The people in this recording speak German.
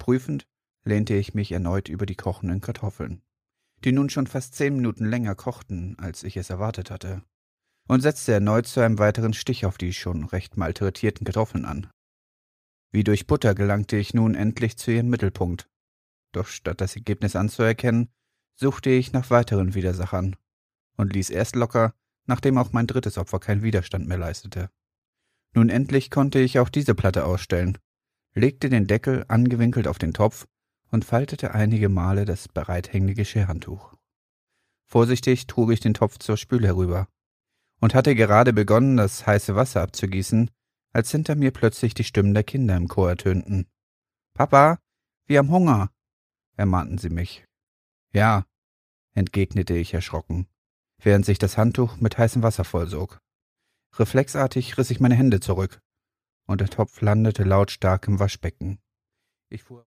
Prüfend lehnte ich mich erneut über die kochenden Kartoffeln, die nun schon fast 10 Minuten länger kochten, als ich es erwartet hatte, und setzte erneut zu einem weiteren Stich auf die schon recht malträtierten Kartoffeln an. Wie durch Butter gelangte ich nun endlich zu ihrem Mittelpunkt, doch statt das Ergebnis anzuerkennen, suchte ich nach weiteren Widersachern und ließ erst locker, nachdem auch mein drittes Opfer keinen Widerstand mehr leistete. Nun endlich konnte ich auch diese Platte ausstellen, legte den Deckel angewinkelt auf den Topf und faltete einige Male das bereithängende Geschirrhandtuch. Vorsichtig trug ich den Topf zur Spüle herüber und hatte gerade begonnen, das heiße Wasser abzugießen, als hinter mir plötzlich die Stimmen der Kinder im Chor ertönten. »Papa, wir haben Hunger«, ermahnten sie mich. »Ja«, entgegnete ich erschrocken, während sich das Handtuch mit heißem Wasser vollsog. Reflexartig riss ich meine Hände zurück, und der Topf landete lautstark im Waschbecken. Ich fuhr